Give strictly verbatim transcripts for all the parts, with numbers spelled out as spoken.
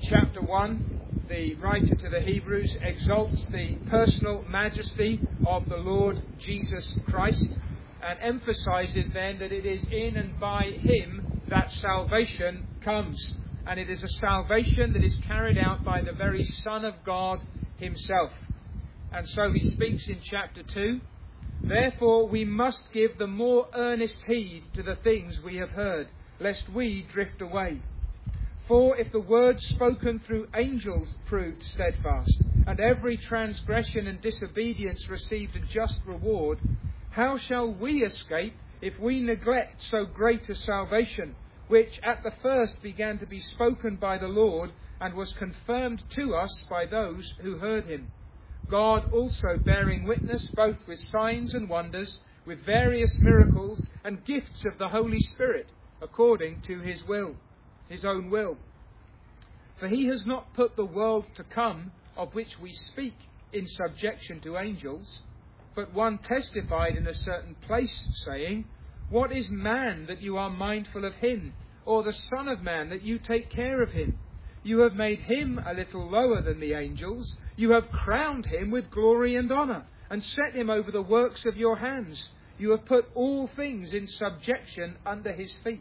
chapter one, the writer to the Hebrews exalts the personal majesty of the Lord Jesus Christ and emphasizes then that it is in and by Him that salvation comes. And it is a salvation that is carried out by the very Son of God Himself. And so he speaks in chapter two, "Therefore we must give the more earnest heed to the things we have heard, lest we drift away. For if the word spoken through angels proved steadfast, and every transgression and disobedience received a just reward, how shall we escape if we neglect so great a salvation, which at the first began to be spoken by the Lord, and was confirmed to us by those who heard Him? God also bearing witness both with signs and wonders, with various miracles and gifts of the Holy Spirit, according to His will, His own will. For He has not put the world to come, of which we speak, in subjection to angels, but one testified in a certain place, saying, What is man that you are mindful of him, or the Son of Man that you take care of him? You have made him a little lower than the angels. You have crowned him with glory and honour, and set him over the works of your hands. You have put all things in subjection under his feet.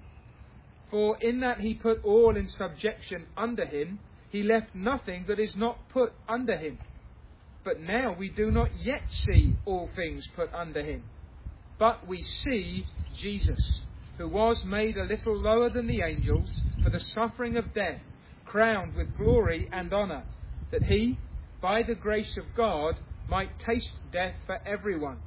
For in that he put all in subjection under him, he left nothing that is not put under him. But now we do not yet see all things put under him. But we see Jesus, who was made a little lower than the angels for the suffering of death, crowned with glory and honour, that he, by the grace of God, might taste death for everyone.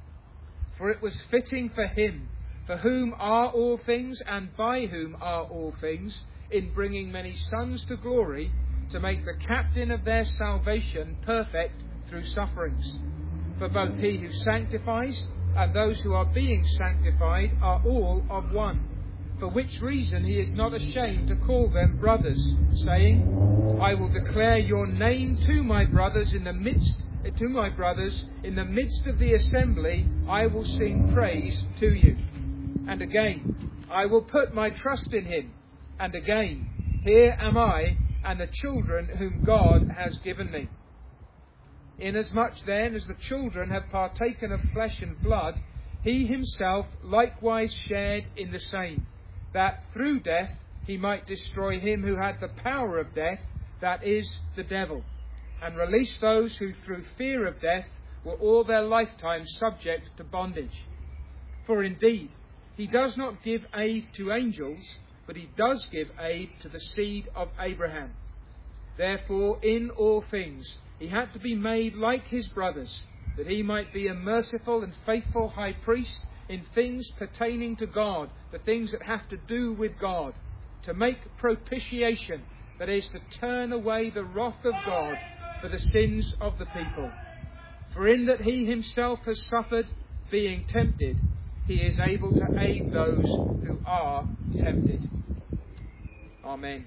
For it was fitting for him, for whom are all things and by whom are all things, in bringing many sons to glory, to make the captain of their salvation perfect through sufferings. For both he who sanctifies and those who are being sanctified are all of one. For which reason he is not ashamed to call them brothers, saying, I will declare your name to my brothers in the midst to my brothers in the midst of the assembly. I will sing praise to you. And again, I will put my trust in him. And again, here am I and the children whom God has given me. Inasmuch then as the children have partaken of flesh and blood, he himself likewise shared in the same, that through death he might destroy him who had the power of death, that is, the devil, and release those who through fear of death were all their lifetime subject to bondage. For indeed, he does not give aid to angels, but he does give aid to the seed of Abraham. Therefore, in all things, he had to be made like his brothers, that he might be a merciful and faithful high priest in things pertaining to God, the things that have to do with God, to make propitiation, that is, to turn away the wrath of God for the sins of the people. For in that he himself has suffered, being tempted, he is able to aid those who are tempted. Amen.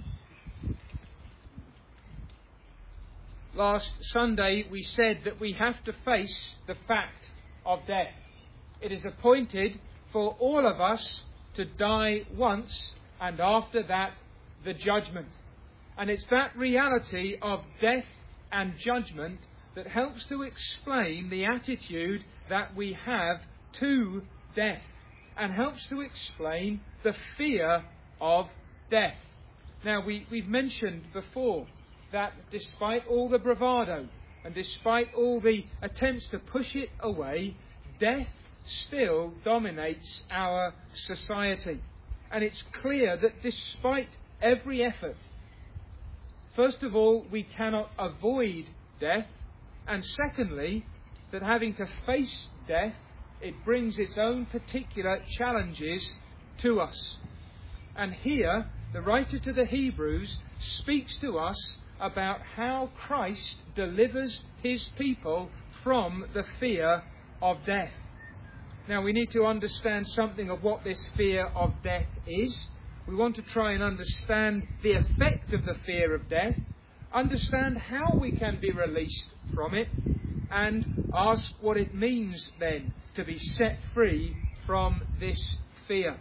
Last Sunday we said that we have to face the fact of death. It is appointed for all of us to die once, and after that the judgment. And it's that reality of death and judgment that helps to explain the attitude that we have to death, and helps to explain the fear of death. Now, we, we've mentioned before that despite all the bravado and despite all the attempts to push it away, death still dominates our society. And it's clear that despite every effort, first of all, we cannot avoid death, and secondly, that having to face death, it brings its own particular challenges to us. And here, the writer to the Hebrews speaks to us about how Christ delivers his people from the fear of death. Now, we need to understand something of what this fear of death is. We want to try and understand the effect of the fear of death, understand how we can be released from it, and ask what it means then to be set free from this fear.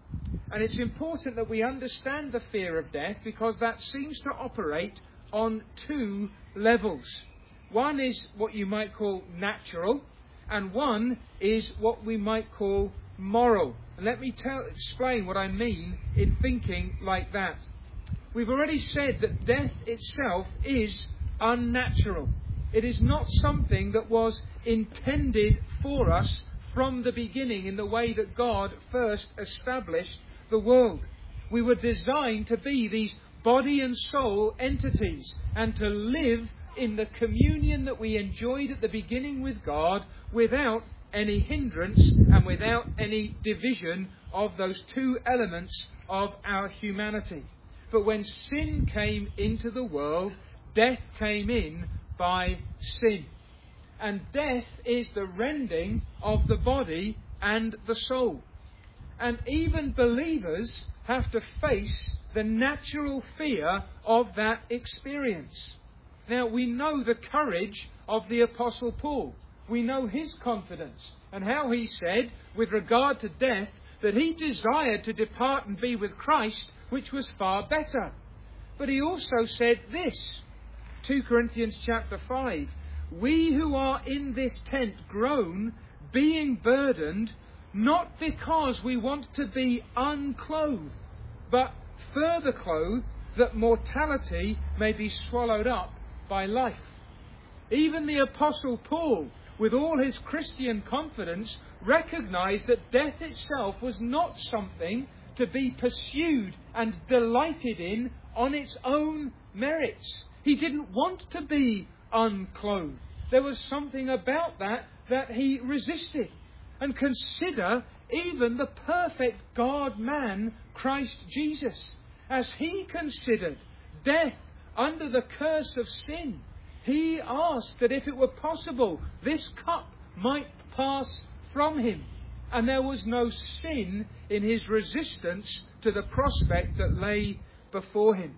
And it's important that we understand the fear of death, because that seems to operate on two levels. One is what you might call natural, and one is what we might call moral. And let me tell, explain what I mean in thinking like that. We've already said that death itself is unnatural. It is not something that was intended for us from the beginning in the way that God first established the world. We were designed to be these body and soul entities, and to live in the communion that we enjoyed at the beginning with God, without any hindrance and without any division of those two elements of our humanity. But when sin came into the world, death came in by sin. And death is the rending of the body and the soul. And even believers have to face the natural fear of that experience. Now, we know the courage of the Apostle Paul. We know his confidence, and how he said, with regard to death, that he desired to depart and be with Christ, which was far better. But he also said this, Second Corinthians chapter five, "We who are in this tent groan, being burdened, not because we want to be unclothed, but further clothed, that mortality may be swallowed up by life." Even the Apostle Paul, with all his Christian confidence, recognized that death itself was not something to be pursued and delighted in on its own merits. He didn't want to be unclothed. There was something about that that he resisted. And consider even the perfect God-man, Christ Jesus, as he considered death under the curse of sin. He asked that if it were possible, this cup might pass from him. And there was no sin in his resistance to the prospect that lay before him.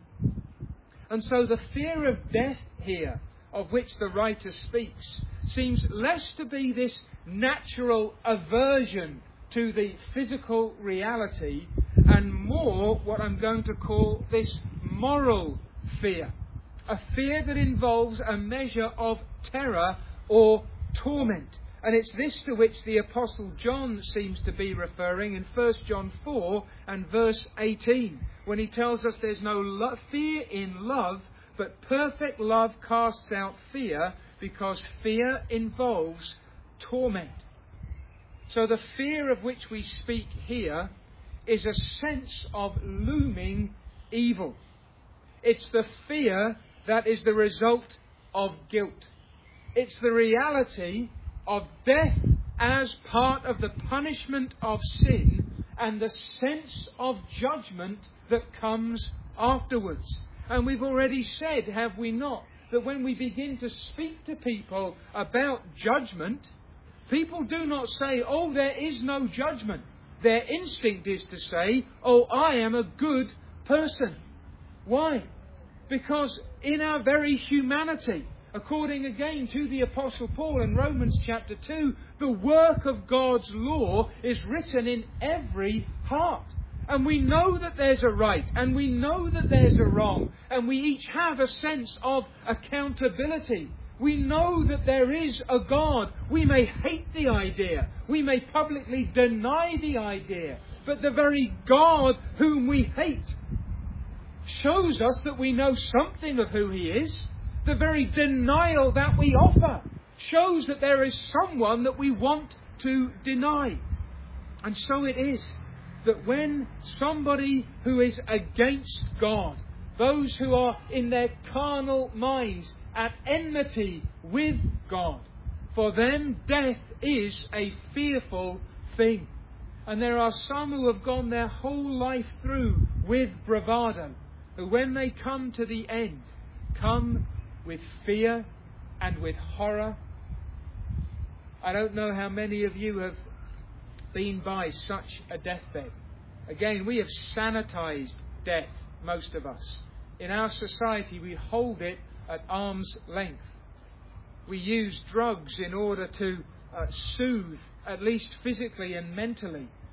And so the fear of death here, of which the writer speaks, seems less to be this natural aversion to the physical reality, and more what I'm going to call this moral fear. A fear that involves a measure of terror or torment. And it's this to which the Apostle John seems to be referring in First John four and verse eighteen, when he tells us there's no lo- fear in love, but perfect love casts out fear, because fear involves torment. So the fear of which we speak here is a sense of looming evil. It's the fear that is the result of guilt. It's the reality of death as part of the punishment of sin, and the sense of judgment that comes afterwards. And we've already said, have we not, that when we begin to speak to people about judgment, people do not say, "Oh, there is no judgment." Their instinct is to say, "Oh, I am a good person." Why? Because in our very humanity, according again to the Apostle Paul in Romans chapter two, the work of God's law is written in every heart. And we know that there's a right, and we know that there's a wrong, and we each have a sense of accountability. We know that there is a God. We may hate the idea. We may publicly deny the idea. But the very God whom we hate shows us that we know something of who He is. The very denial that we offer shows that there is someone that we want to deny. And so it is that when somebody who is against God, those who are in their carnal minds at enmity with God, for them death is a fearful thing. And there are some who have gone their whole life through with bravado, who when they come to the end, come with fear and with horror. I don't know how many of you have been by such a deathbed. Again, we have sanitized death, most of us. In our society, we hold it at arm's length. We use drugs in order to uh, soothe, at least physically and mentally,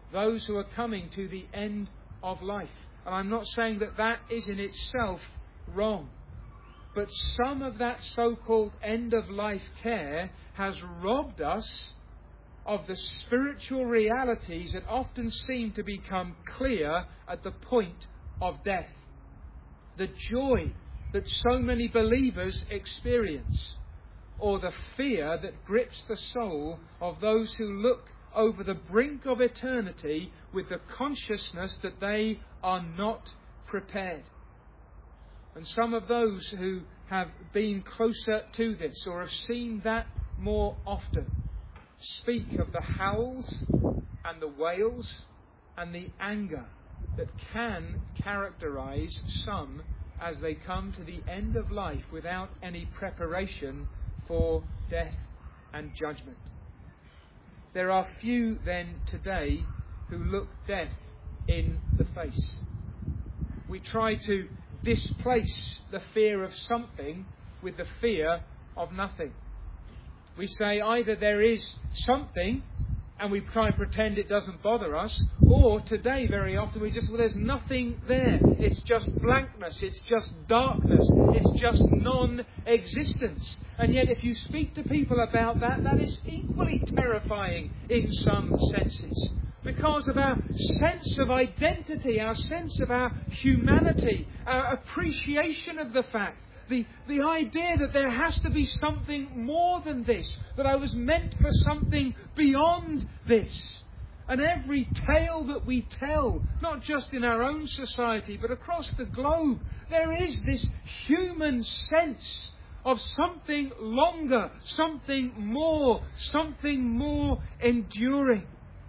those who are coming to the end of life. And I'm not saying that that is in itself wrong. But some of that so-called end-of-life care has robbed us of the spiritual realities that often seem to become clear at the point of death. The joy that so many believers experience, or the fear that grips the soul of those who look over the brink of eternity with the consciousness that they are not prepared. And some of those who have been closer to this or have seen that more often speak of the howls and the wails and the anger that can characterize some as they come to the end of life without any preparation for death and judgment. There are few then today who look death in the face. We try to displace the fear of something with the fear of nothing. We say either there is something and we try and pretend it doesn't bother us, or today very often we just, well, there's nothing there. It's just blankness, it's just darkness, it's just non-existence. And yet if you speak to people about that, that is equally terrifying in some senses. Because of our sense of identity, our sense of our humanity, our appreciation of the fact, the, the idea that there has to be something more than this, that I was meant for something beyond this. And every tale that we tell, not just in our own society, but across the globe, there is this human sense of something longer, something more, something more enduring.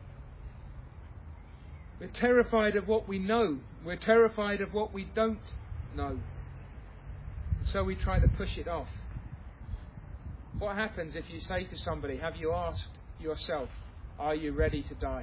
We're terrified of what we know. We're terrified of what we don't know. So we try to push it off. What happens if you say to somebody, have you asked yourself, are you ready to die?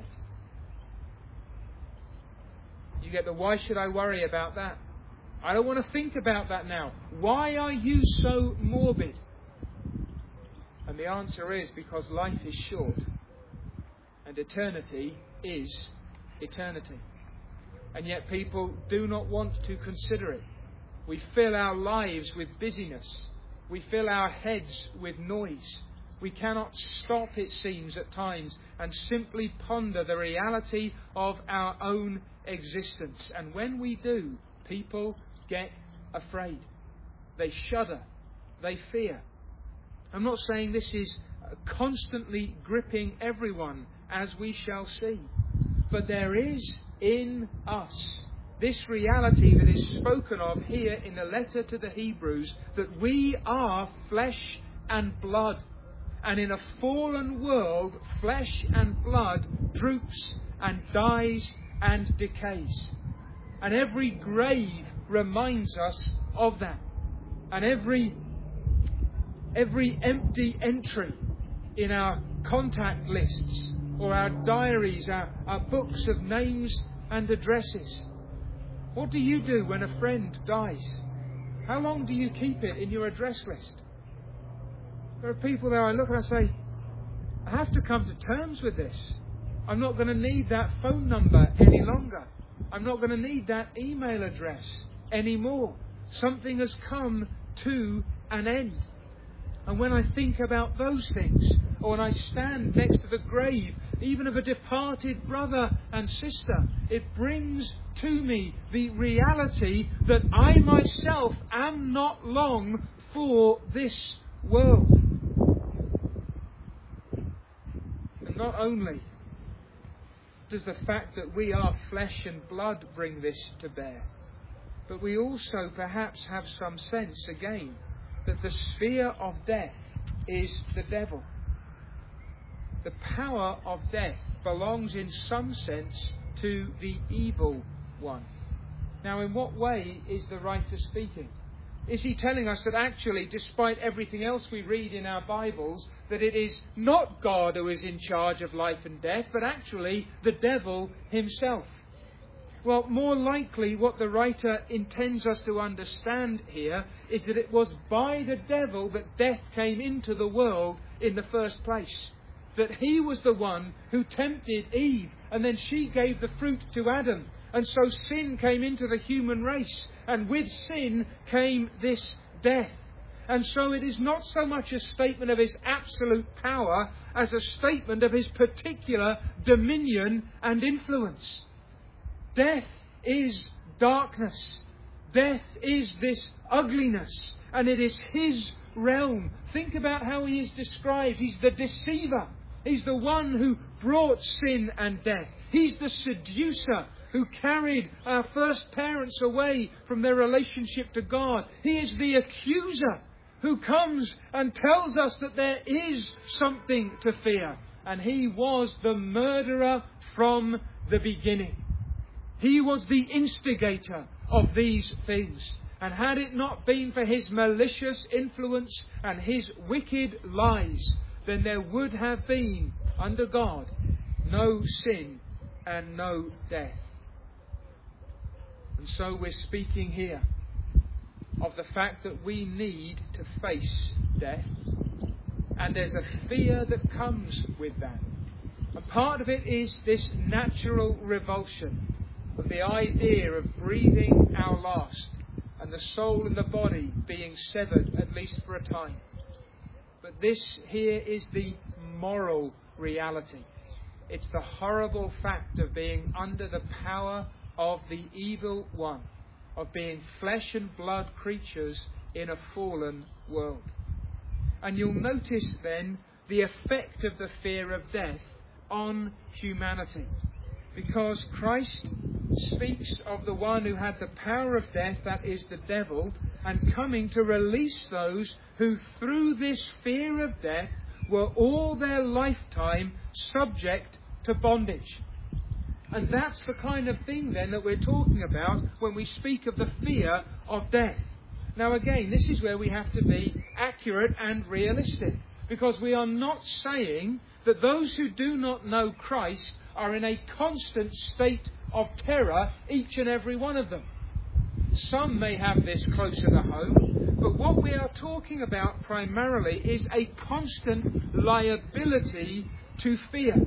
You get the, why should I worry about that? I don't want to think about that now. Why are you so morbid? And the answer is because life is short and eternity is eternity. And yet people do not want to consider it. We fill our lives with busyness. We fill our heads with noise. We cannot stop, it seems, at times and simply ponder the reality of our own existence. And when we do, people get afraid. They shudder. They fear. I'm not saying this is constantly gripping everyone, as we shall see. But there is in us this reality that is spoken of here in the letter to the Hebrews, that we are flesh and blood. And in a fallen world, flesh and blood droops and dies and decays. And every grave reminds us of that. And every, every empty entry in our contact lists or our diaries, our, our books of names and addresses. What do you do when a friend dies? How long do you keep it in your address list? There are people there I look and I say, I have to come to terms with this. I'm not going to need that phone number any longer. I'm not going to need that email address anymore. Something has come to an end. And when I think about those things, or when I stand next to the grave, even of a departed brother and sister, it brings to me the reality that I myself am not long for this world. And not only does the fact that we are flesh and blood bring this to bear, but we also perhaps have some sense again that the sphere of death is the devil. The power of death belongs in some sense to the evil one. Now, in what way is the writer speaking? Is he telling us that actually, despite everything else we read in our Bibles, that it is not God who is in charge of life and death, but actually the devil himself? Well, more likely what the writer intends us to understand here is that it was by the devil that death came into the world in the first place. That he was the one who tempted Eve And then she gave the fruit to Adam. And so sin came into the human race. And with sin came this death. And so it is not so much a statement of his absolute power as a statement of his particular dominion and influence. Death is darkness. Death is this ugliness. And it is his realm. Think about how he is described. He's the deceiver. He's the one who brought sin and death. He's the seducer who carried our first parents away from their relationship to God. He is the accuser who comes and tells us that there is something to fear. And he was the murderer from the beginning. He was the instigator of these things. And had it not been for his malicious influence and his wicked lies, then there would have been, under God, no sin and no death. And so we're speaking here of the fact that we need to face death. And there's a fear that comes with that. And part of it is this natural revulsion of the idea of breathing our last and the soul and the body being severed, at least for a time. But this here is the moral reality. It's the horrible fact of being under the power of the evil one, of being flesh and blood creatures in a fallen world. And you'll notice then the effect of the fear of death on humanity. Because Christ speaks of the one who had the power of death, that is the devil, and coming to release those who through this fear of death were all their lifetime subject to bondage. And that's the kind of thing then that we're talking about when we speak of the fear of death. Now again, this is where we have to be accurate and realistic, because we are not saying that those who do not know Christ are in a constant state of terror, each and every one of them. Some may have this closer to home, but what we are talking about primarily is a constant liability to fear.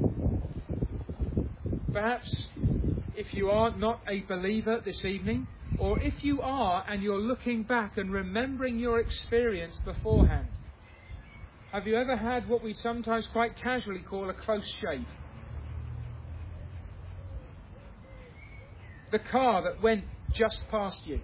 Perhaps if you are not a believer this evening, or if you are and you're looking back and remembering your experience beforehand, have you ever had what we sometimes quite casually call a close shave? The car that went just past you.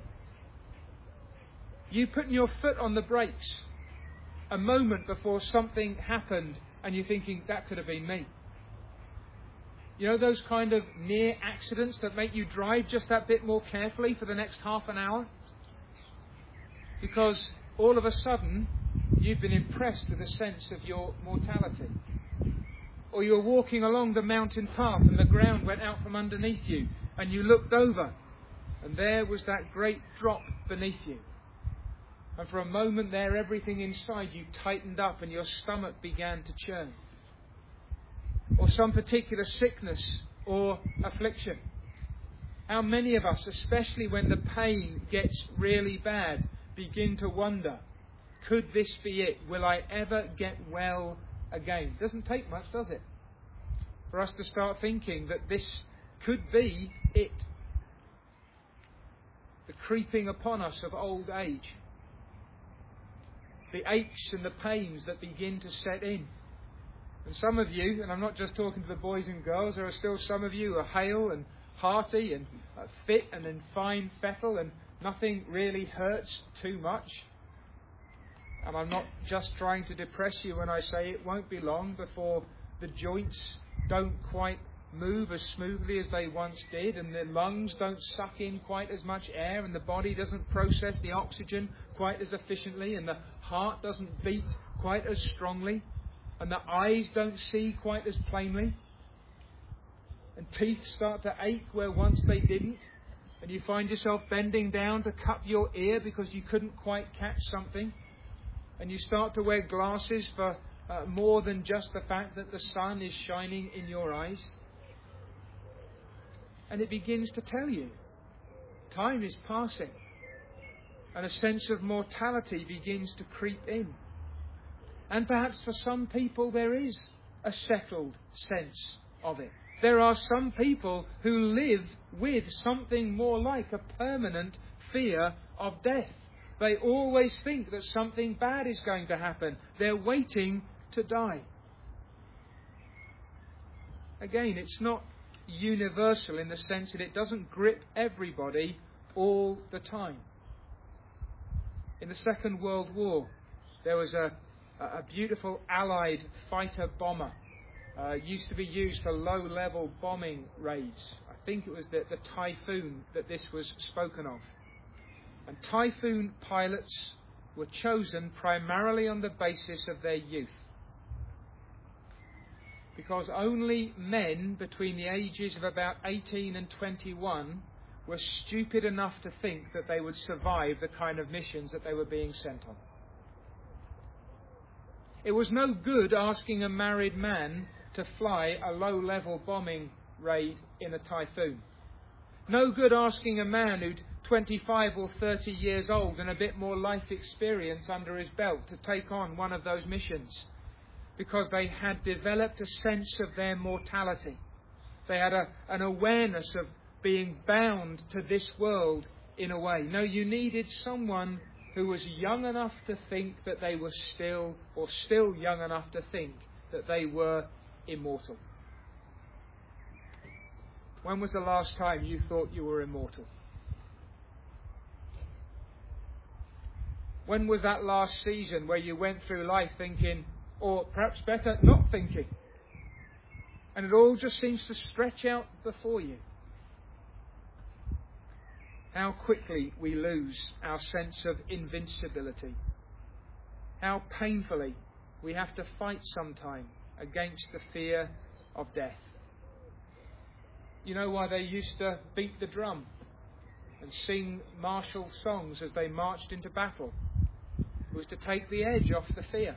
You putting your foot on the brakes a moment before something happened and you're thinking, that could have been me. You know those kind of near accidents that make you drive just that bit more carefully for the next half an hour? Because all of a sudden you've been impressed with a sense of your mortality. Or you're walking along the mountain path and the ground went out from underneath you and you looked over and there was that great drop beneath you. And for a moment there, everything inside you tightened up and your stomach began to churn. Or some particular sickness or affliction. How many of us, especially when the pain gets really bad, begin to wonder, could this be it? Will I ever get well again? Doesn't take much, does it? For us to start thinking that this could be it. The creeping upon us of old age. The aches and the pains that begin to set in. And some of you, and I'm not just talking to the boys and girls, there are still some of you who are hale and hearty and fit and in fine fettle and nothing really hurts too much. And I'm not just trying to depress you when I say it won't be long before the joints don't quite move as smoothly as they once did, and the lungs don't suck in quite as much air, and the body doesn't process the oxygen quite as efficiently, and the heart doesn't beat quite as strongly, and the eyes don't see quite as plainly, and teeth start to ache where once they didn't, and you find yourself bending down to cup your ear because you couldn't quite catch something, and you start to wear glasses for uh, more than just the fact that the sun is shining in your eyes. And it begins to tell you, time is passing. And a sense of mortality begins to creep in. And perhaps for some people there is a settled sense of it. there are some people who live with something more like a permanent fear of death. They always think that something bad is going to happen. They're waiting to die. Again, it's not universal in the sense that it doesn't grip everybody all the time. In the Second World War, there was a, a beautiful Allied fighter bomber. Uh, used to be used for low-level bombing raids. I think it was the, the Typhoon that this was spoken of. And Typhoon pilots were chosen primarily on the basis of their youth. Because only men between the ages of about eighteen and twenty-one were stupid enough to think that they would survive the kind of missions that they were being sent on. It was no good asking a married man to fly a low-level bombing raid in a Typhoon. No good asking a man who'd twenty-five or thirty years old and a bit more life experience under his belt to take on one of those missions, because they had developed a sense of their mortality. They had a, an awareness of being bound to this world in a way. No, you needed someone who was young enough to think that they were still, or still young enough to think that they were immortal. When was the last time you thought you were immortal? When was that last season where you went through life thinking, or perhaps better, not thinking, and it all just seems to stretch out before you? How quickly we lose our sense of invincibility. How painfully we have to fight sometime against the fear of death. You know why they used to beat the drum and sing martial songs as they marched into battle? It was to take the edge off the fear.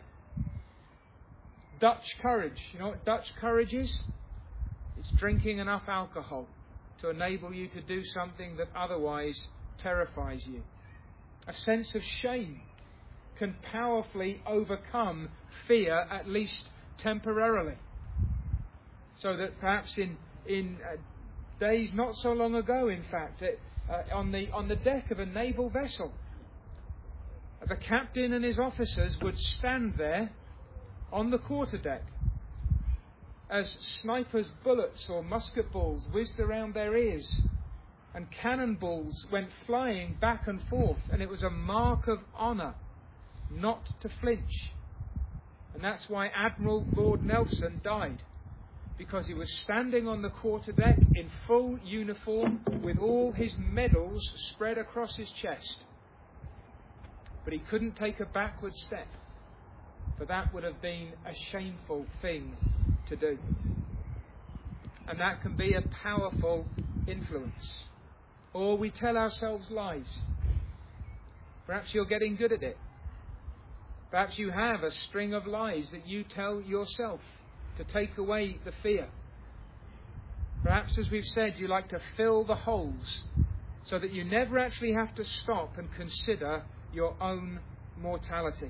Dutch courage. You know what Dutch courage is? It's drinking enough alcohol to enable you to do something that otherwise terrifies you. A sense of shame can powerfully overcome fear, at least temporarily. So that perhaps in in uh, days not so long ago, in fact, uh, on the on the deck of a naval vessel, the captain and his officers would stand there on the quarterdeck as snipers' bullets or musket balls whizzed around their ears and cannonballs went flying back and forth, and it was a mark of honour not to flinch. And that's why Admiral Lord Nelson died, because he was standing on the quarterdeck in full uniform with all his medals spread across his chest. But he couldn't take a backward step, for that would have been a shameful thing to do. And that can be a powerful influence. Or we tell ourselves lies. Perhaps you're getting good at it. Perhaps you have a string of lies that you tell yourself to take away the fear. Perhaps, as we've said, you like to fill the holes so that you never actually have to stop and consider your own mortality.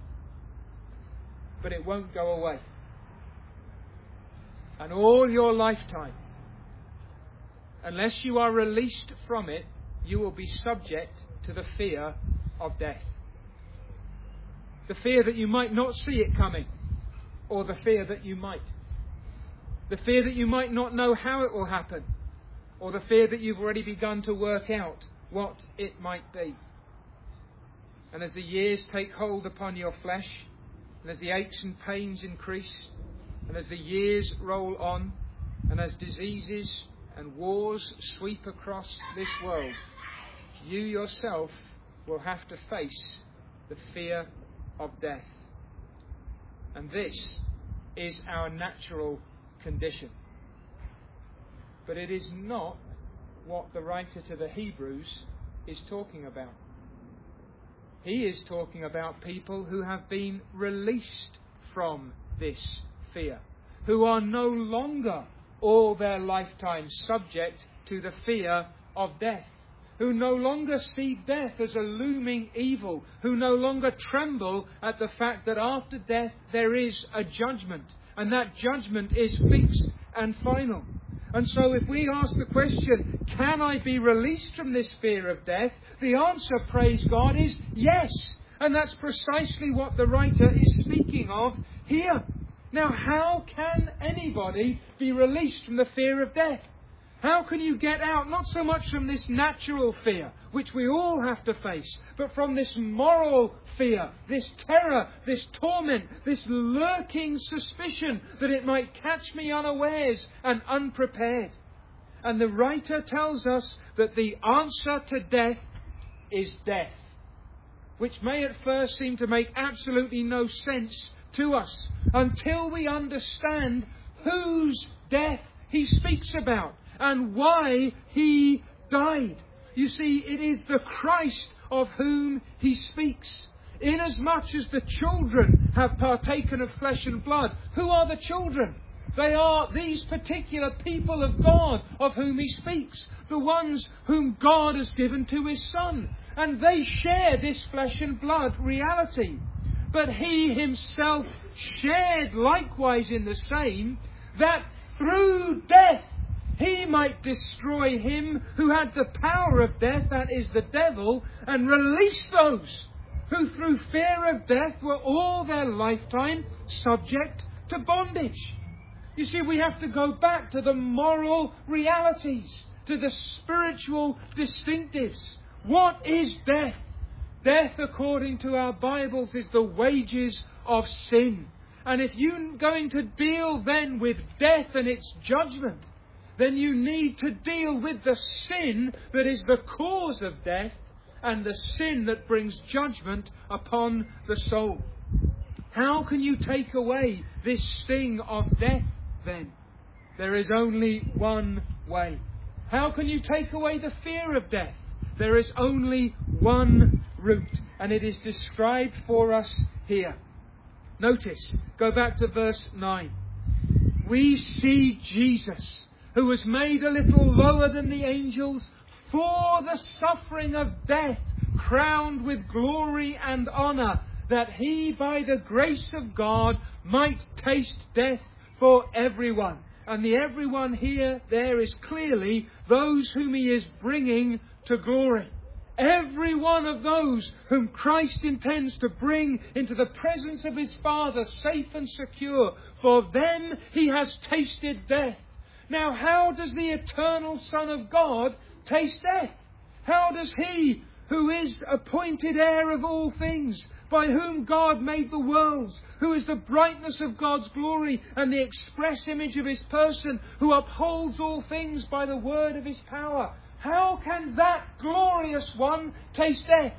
But it won't go away. And all your lifetime, unless you are released from it, you will be subject to the fear of death. The fear that you might not see it coming, or the fear that you might. The fear that you might not know how it will happen, or the fear that you've already begun to work out what it might be. And as the years take hold upon your flesh, and as the aches and pains increase, and as the years roll on, and as diseases and wars sweep across this world, you yourself will have to face the fear of death. And this is our natural condition. But it is not what the writer to the Hebrews is talking about. He is talking about people who have been released from this fear, who are no longer all their lifetime subject to the fear of death, who no longer see death as a looming evil, who no longer tremble at the fact that after death there is a judgment, and that judgment is fixed and final. And so if we ask the question, can I be released from this fear of death? The answer, praise God, is yes. And that's precisely what the writer is speaking of here. Now, how can anybody be released from the fear of death? How can you get out, not so much from this natural fear, which we all have to face, but from this moral fear, this terror, this torment, this lurking suspicion that it might catch me unawares and unprepared? And the writer tells us that the answer to death is death, which may at first seem to make absolutely no sense to us until we understand whose death he speaks about and why he died. You see, it is the Christ of whom he speaks. Inasmuch as the children have partaken of flesh and blood, who are the children? They are these particular people of God of whom he speaks, the ones whom God has given to his Son. And they share this flesh and blood reality. But he himself shared likewise in the same, that through death he might destroy him who had the power of death, that is the devil, and release those who through fear of death were all their lifetime subject to bondage. You see, we have to go back to the moral realities, to the spiritual distinctives. What is death? Death, according to our Bibles, is the wages of sin. And if you're going to deal then with death and its judgment, then you need to deal with the sin that is the cause of death and the sin that brings judgment upon the soul. How can you take away this sting of death then? There is only one way. How can you take away the fear of death? There is only one route, and it is described for us here. Notice, go back to verse nine. We see Jesus, who was made a little lower than the angels, for the suffering of death, crowned with glory and honour, that he, by the grace of God, might taste death for everyone. And the everyone here, there is clearly those whom he is bringing to glory. Every one of those whom Christ intends to bring into the presence of his Father, safe and secure, for them he has tasted death. Now, how does the eternal Son of God taste death? How does he, who is appointed heir of all things, by whom God made the worlds, who is the brightness of God's glory and the express image of his person, who upholds all things by the word of his power, how can that glorious one taste death?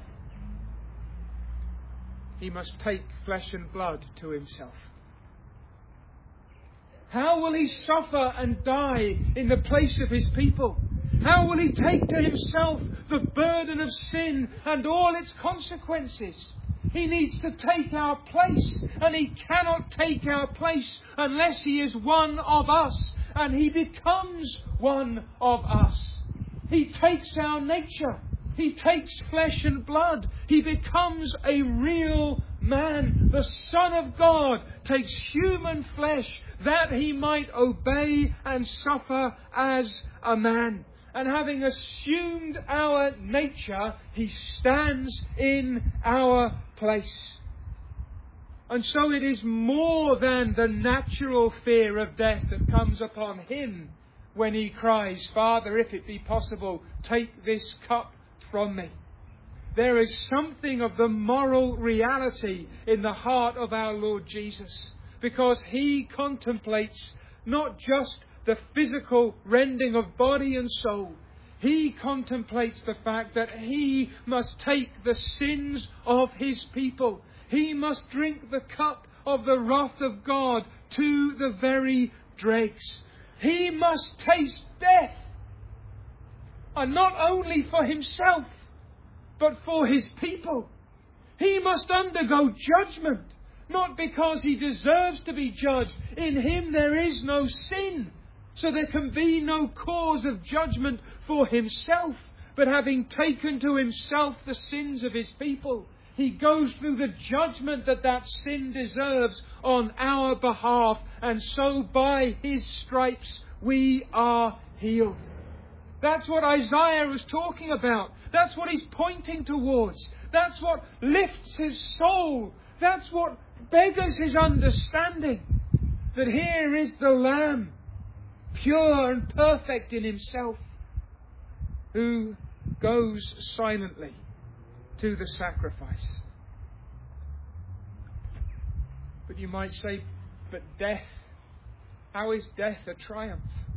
He must take flesh and blood to himself. How will he suffer and die in the place of his people? How will he take to himself the burden of sin and all its consequences? He needs to take our place, and he cannot take our place unless he is one of us, and he becomes one of us. He takes our nature. He takes flesh and blood. He becomes a real man. The Son of God takes human flesh that he might obey and suffer as a man. And having assumed our nature, he stands in our place. And so it is more than the natural fear of death that comes upon him when he cries, Father, if it be possible, take this cup from me. There is something of the moral reality in the heart of our Lord Jesus, because he contemplates not just the physical rending of body and soul. He contemplates the fact that he must take the sins of his people. He must drink the cup of the wrath of God to the very dregs. He must taste death. And not only for himself, but for his people. He must undergo judgment, not because he deserves to be judged. In him there is no sin, so there can be no cause of judgment for himself. But having taken to himself the sins of his people, he goes through the judgment that that sin deserves on our behalf. And so by his stripes we are healed. That's what Isaiah was talking about. That's what he's pointing towards. That's what lifts his soul. That's what beggars his understanding. That here is the Lamb, pure and perfect in himself, who goes silently to the sacrifice. But you might say, but death, how is death a triumph?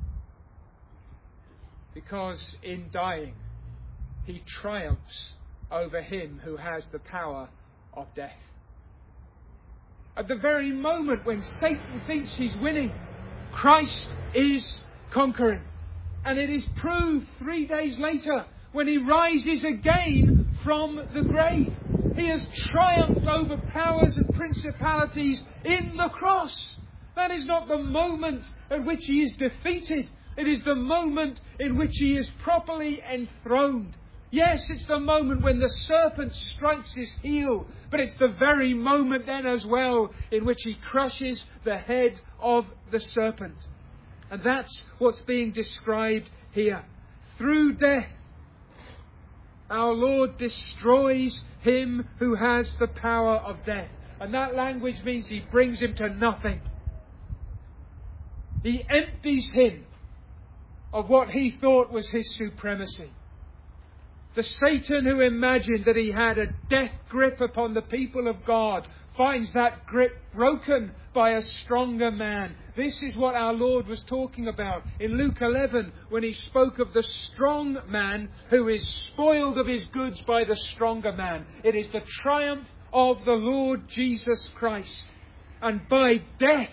Because in dying, he triumphs over him who has the power of death. At the very moment when Satan thinks he's winning, Christ is conquering. And it is proved three days later when he rises again from the grave. He has triumphed over powers and principalities in the cross. That is not the moment at which he is defeated. It is the moment in which he is properly enthroned. Yes, it's the moment when the serpent strikes his heel, but it's the very moment then as well in which he crushes the head of the serpent. And that's what's being described here. Through death, our Lord destroys him who has the power of death. And that language means he brings him to nothing. He empties him of what he thought was his supremacy. The Satan who imagined that he had a death grip upon the people of God finds that grip broken by a stronger man. This is what our Lord was talking about in Luke eleven when he spoke of the strong man who is spoiled of his goods by the stronger man. It is the triumph of the Lord Jesus Christ. And by death,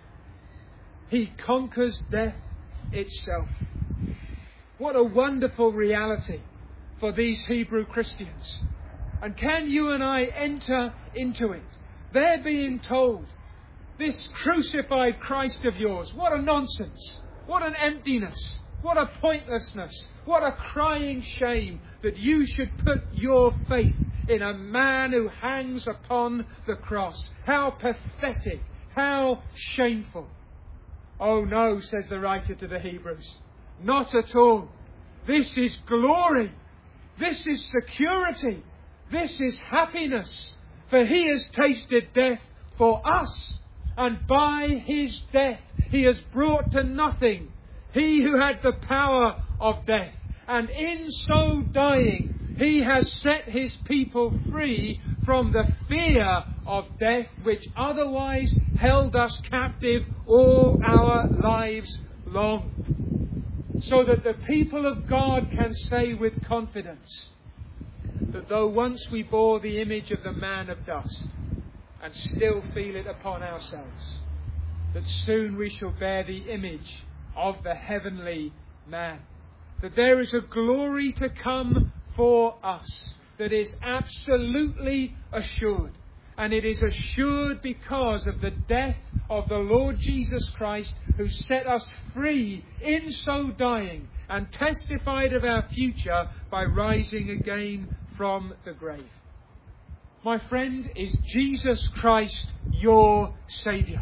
he conquers death itself. What a wonderful reality for these Hebrew Christians. And can you and I enter into it? They're being told, this crucified Christ of yours, what a nonsense, what an emptiness, what a pointlessness, what a crying shame that you should put your faith in a man who hangs upon the cross. How pathetic, how shameful. Oh no, says the writer to the Hebrews, not at all. This is glory. This is security. This is happiness. For he has tasted death for us. And by his death he has brought to nothing he who had the power of death. And in so dying, he has set his people free from the fear of death, which otherwise held us captive all our lives long. So that the people of God can say with confidence that though once we bore the image of the man of dust and still feel it upon ourselves, that soon we shall bear the image of the heavenly man. That there is a glory to come for us that is absolutely assured. And it is assured because of the death of the Lord Jesus Christ, who set us free in so dying and testified of our future by rising again from the grave. My friend, is Jesus Christ your Saviour?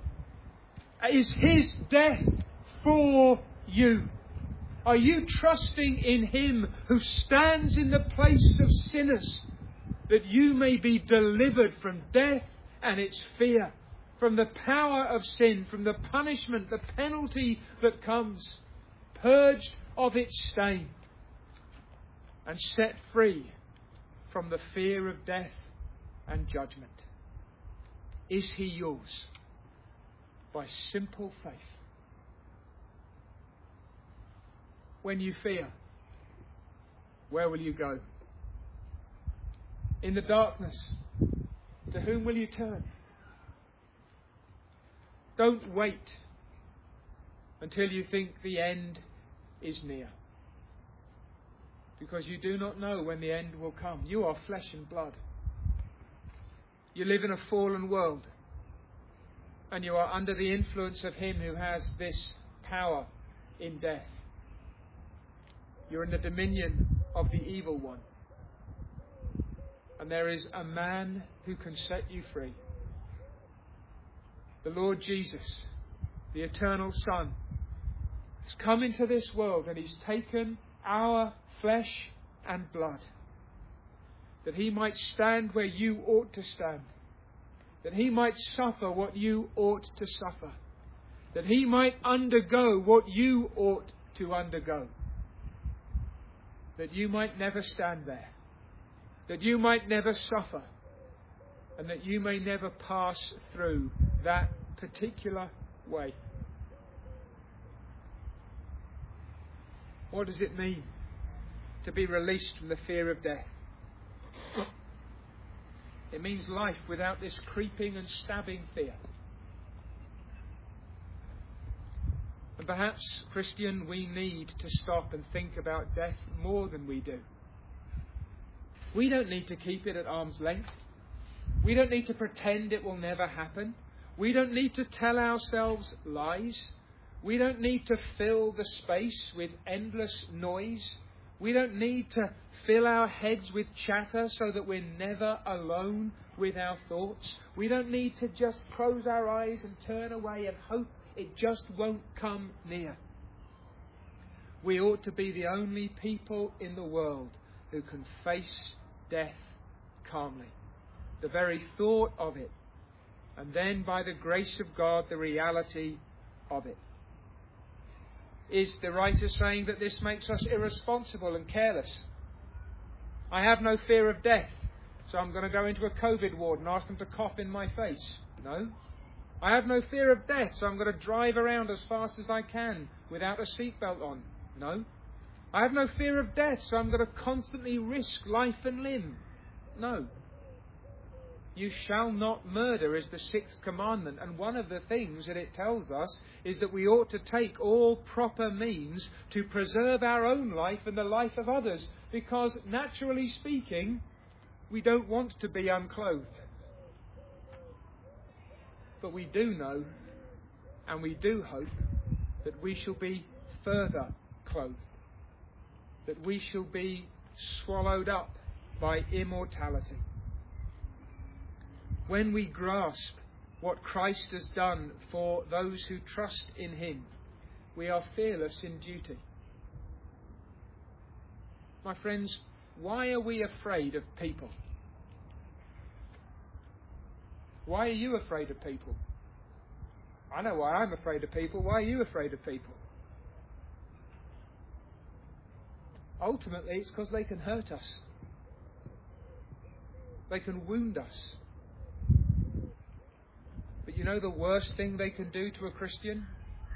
Is his death for you? Are you trusting in him who stands in the place of sinners, that you may be delivered from death and its fear, from the power of sin, from the punishment, the penalty that comes, purged of its stain, and set free from the fear of death and judgment? Is he yours? By simple faith. When you fear, where will you go? In the darkness, to whom will you turn? Don't wait until you think the end is near, because you do not know when the end will come. You are flesh and blood. You live in a fallen world, and you are under the influence of him who has this power in death. You're in the dominion of the evil one. And there is a man who can set you free. The Lord Jesus, the eternal Son, He's come into this world and He's taken our flesh and blood, that He might stand where you ought to stand, that He might suffer what you ought to suffer, that He might undergo what you ought to undergo, that you might never stand there, that you might never suffer, and that you may never pass through that particular way. What does it mean to be released from the fear of death? It means life without this creeping and stabbing fear. And perhaps, Christian, we need to stop and think about death more than we do. We don't need to keep it at arm's length. We don't need to pretend it will never happen. We don't need to tell ourselves lies. We don't need to fill the space with endless noise. We don't need to fill our heads with chatter so that we're never alone with our thoughts. We don't need to just close our eyes and turn away and hope it just won't come near. We ought to be the only people in the world who can face death calmly. The very thought of it, and then by the grace of God, the reality of it. Is the writer saying that this makes us irresponsible and careless? I have no fear of death, so I'm going to go into a COVID ward and ask them to cough in my face. No. I have no fear of death, so I'm going to drive around as fast as I can without a seatbelt on. No. I have no fear of death, so I'm going to constantly risk life and limb. No. You shall not murder is the sixth commandment, and one of the things that it tells us is that we ought to take all proper means to preserve our own life and the life of others, because naturally speaking, we don't want to be unclothed. But we do know, and we do hope, that we shall be further clothed, that we shall be swallowed up by immortality. When we grasp what Christ has done for those who trust in Him, we are fearless in duty. My friends, why are we afraid of people? Why are you afraid of people? I know why I'm afraid of people. Why are you afraid of people? Ultimately, it's because they can hurt us. They can wound us. But you know the worst thing they can do to a Christian?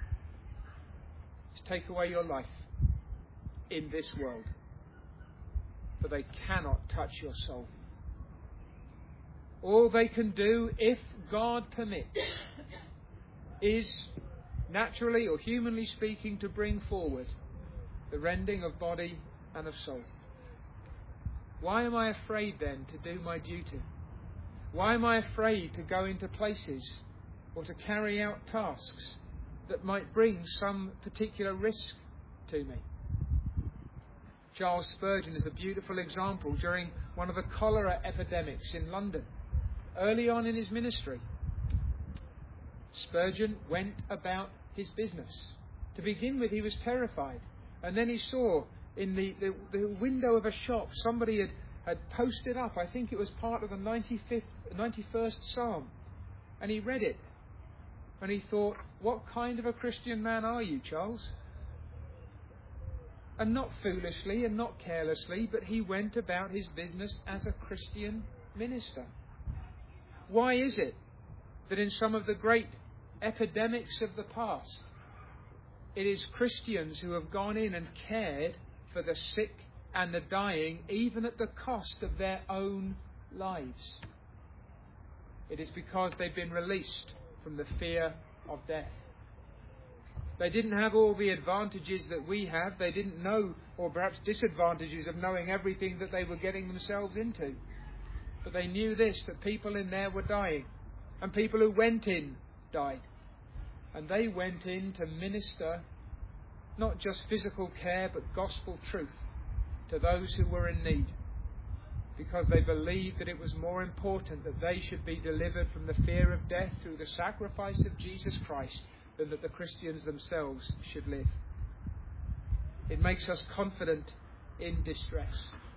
Is take away your life in this world. But they cannot touch your soul. All they can do, if God permits, is naturally or humanly speaking to bring forward the rending of body and of soul. Why am I afraid then to do my duty? Why am I afraid to go into places or to carry out tasks that might bring some particular risk to me? Charles Spurgeon is a beautiful example during one of the cholera epidemics in London. Early on in his ministry, Spurgeon went about his business. To begin with, he was terrified. And then he saw in the, the, the window of a shop somebody had had posted up, I think it was part of the ninety-fifth, ninety-first Psalm. And he read it. And he thought, what kind of a Christian man are you, Charles? And not foolishly and not carelessly, but he went about his business as a Christian minister. Why is it that in some of the great epidemics of the past, it is Christians who have gone in and cared for the sick and the dying, even at the cost of their own lives? It is because they've been released from the fear of death. They didn't have all the advantages that we have. They didn't know, or perhaps disadvantages of knowing everything that they were getting themselves into. But they knew this, that people in there were dying. And people who went in died. And they went in to minister not just physical care, but gospel truth to those who were in need, because they believed that it was more important that they should be delivered from the fear of death through the sacrifice of Jesus Christ than that the Christians themselves should live. It makes us confident in distress.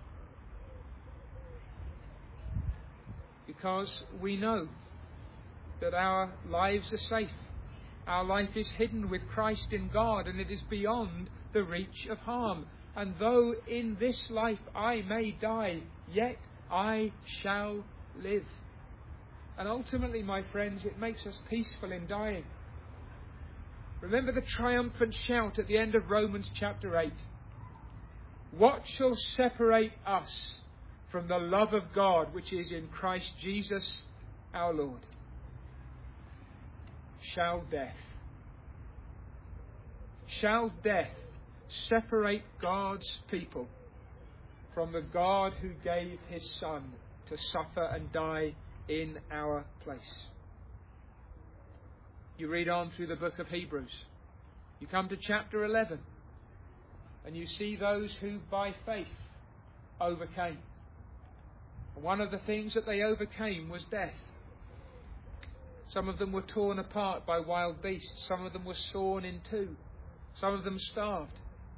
Because we know that our lives are safe. Our life is hidden with Christ in God, and it is beyond the reach of harm. And though in this life I may die, yet I shall live. And ultimately, my friends, it makes us peaceful in dying. Remember the triumphant shout at the end of Romans chapter eight. What shall separate us from the love of God which is in Christ Jesus our Lord? Shall death, shall death separate God's people from the God who gave his Son to suffer and die in our place? You read on through the book of Hebrews. You come to chapter eleven, and you see those who by faith overcame. And one of the things that they overcame was death. Some of them were torn apart by wild beasts. Some of them were sawn in two. Some of them starved,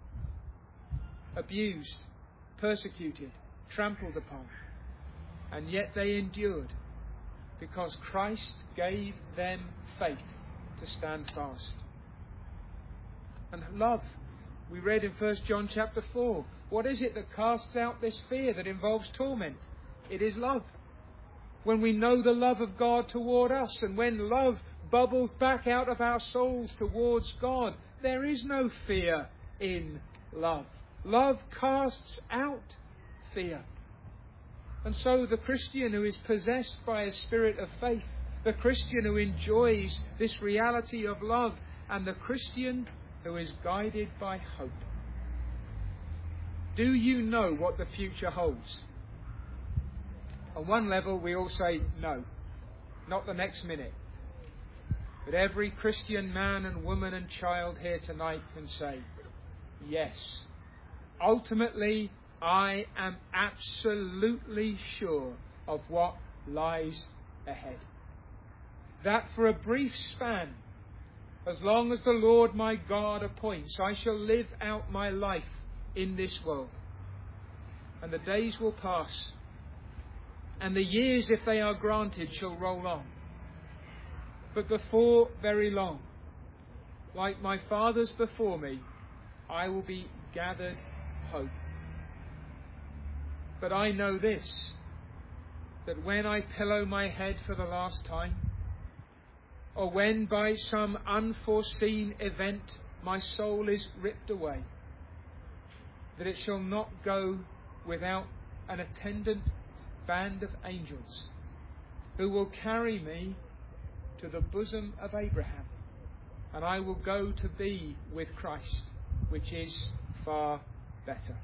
abused, persecuted, trampled upon. And yet they endured because Christ gave them faith to stand fast. And love. We read in First John chapter four. What is it that casts out this fear that involves torment? It is love. When we know the love of God toward us, and when love bubbles back out of our souls towards God, there is no fear in love. Love casts out fear. And so the Christian who is possessed by a spirit of faith, the Christian who enjoys this reality of love, and the Christian who is guided by hope. Do you know what the future holds? On one level, we all say no, not the next minute. But every Christian man and woman and child here tonight can say, yes, ultimately, I am absolutely sure of what lies ahead. That for a brief span, as long as the Lord my God appoints, I shall live out my life in this world. And the days will pass, and the years, if they are granted, shall roll on. But before very long, like my fathers before me, I will be gathered home. But I know this, that when I pillow my head for the last time, or when by some unforeseen event my soul is ripped away, that it shall not go without an attendant band of angels who will carry me to the bosom of Abraham, and I will go to be with Christ, which is far better.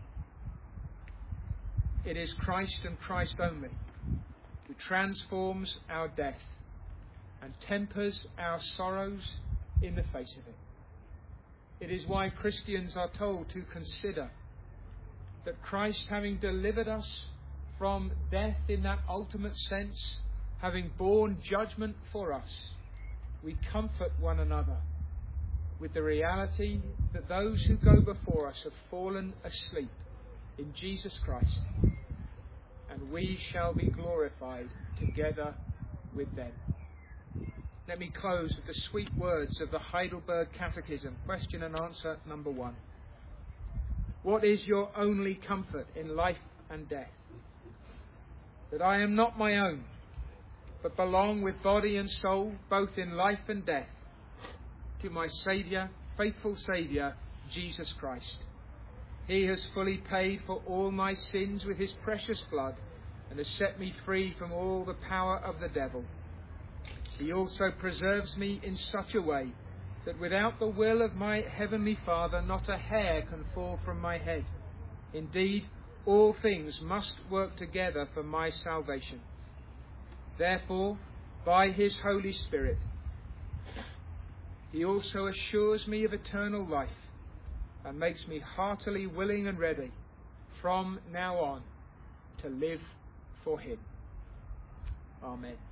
It is Christ and Christ only who transforms our death and tempers our sorrows in the face of it. It is why Christians are told to consider that Christ, having delivered us from death in that ultimate sense, having borne judgment for us, we comfort one another with the reality that those who go before us have fallen asleep in Jesus Christ, and we shall be glorified together with them. Let me close with the sweet words of the Heidelberg Catechism, question and answer number one. What is your only comfort in life and death? That I am not my own, but belong with body and soul, both in life and death, to my Saviour, faithful Saviour, Jesus Christ. He has fully paid for all my sins with his precious blood, and has set me free from all the power of the devil. He also preserves me in such a way that without the will of my heavenly Father, not a hair can fall from my head. Indeed, all things must work together for my salvation. Therefore, by his Holy Spirit, he also assures me of eternal life and makes me heartily willing and ready from now on to live for him. Amen.